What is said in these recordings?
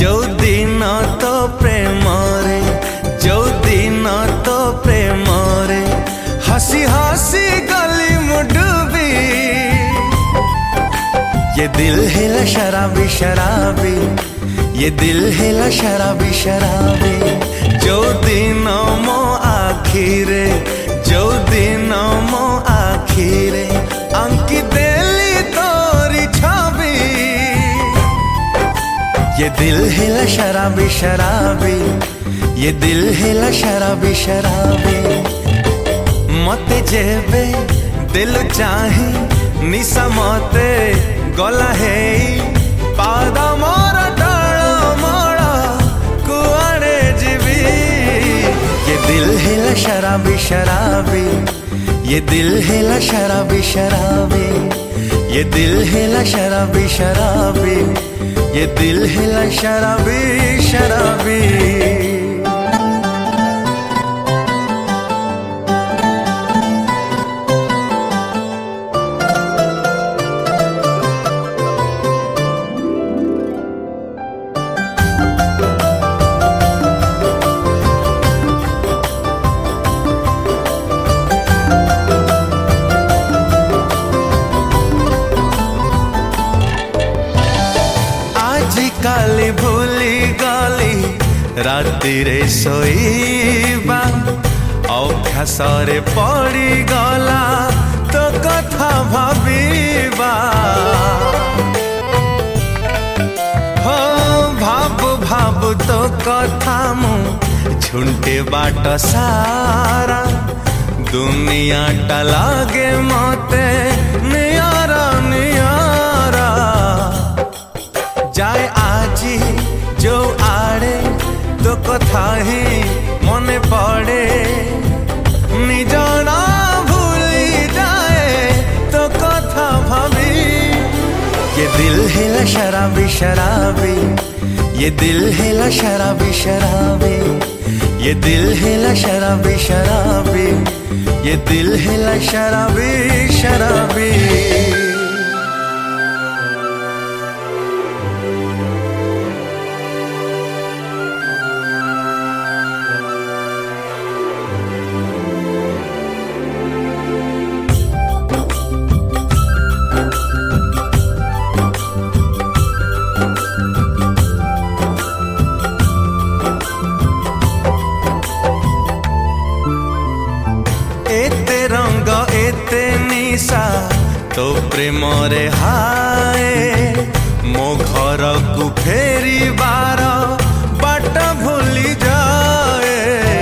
जो दिन तो प्रेम रे, जो दिन तो प्रेम रे, हंसी हंसी गली मुडुबी। ये दिल है शराबी शराबी, ये दिल है शराबी शराबी। जो दिन मो आखिरे, जो दिन मो आखिरे, अंकी देली तोरी छवि। ये दिल है शराबी शराबी, ये दिल है शराबी शराबी। मते जेबे दिल चाहे निशा मते गला है पाद मोर डाल मोड़ कुआड़े जीवी। ये दिल है शराबी शराबी, ये दिल है शराबी शराबी। ये दिल है शराबी शराबी, ये दिल है शराबी शराबी। काली भूली गली राति रे सोईबा, अभ्यासरे पड़ी गला तो कथा भाबीबा। हो भाबु भाबु तो कथा मु झुंटे बाट सारा। दुनिया टा लागे मते नियारा नियारा। जाए आजी जो आड़े तो कथा ही मने पड़े। निजना भूली जाए तो कथा भाभी। ये दिल है शराबी शराबी, ये दिल है शराबी शराबी। ये दिल है शराबी शराबी, ये दिल है शराबी शराबी। एते रंग एते निशा तो प्रेम रे हाय। मो घर को फेरी बार बाट भूली जाए।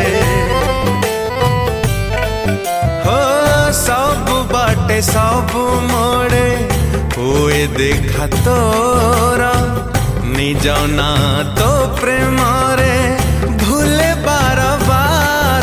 हो सब बाटे सब मोड़े हुए देखा तोरा। निज ना तो प्रेम रे भूले बार बार।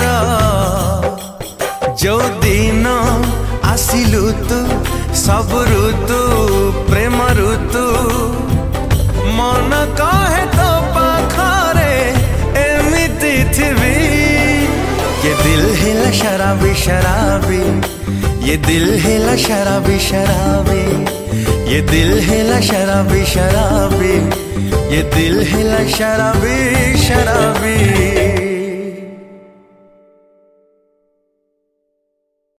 जो दिन आसिलु तू सब ऋतु प्रेम ऋतु। मन कहे तो पाखरे एमिति थिबी। ये दिल है शराबी शराबी, ये दिल है शराबी शराबी। ये दिल है शराबी शराबी, ये दिल है शराबी शराबी।